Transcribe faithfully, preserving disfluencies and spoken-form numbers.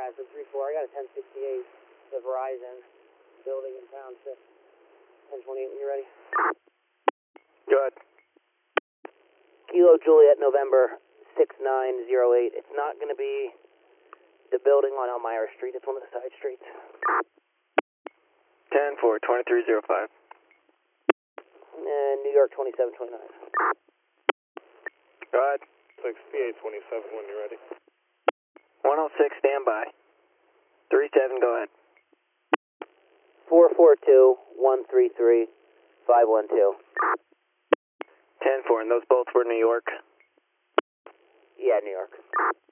Bradford three four. I got a ten sixty-eight, the Verizon building in Township. ten twenty-eight when you're ready. Go ahead. Kilo Juliet, November six nine zero eight. It's not going to be the building on Elmira Street. It's one of the side streets. ten four, twenty-three oh five. And New York twenty-seven twenty-nine. Go ahead. sixty-eight twenty-seven when you're ready. one oh six, standby. three seven, go ahead. four four two, one three three, five one two. ten four, and those both were New York? Yeah, New York.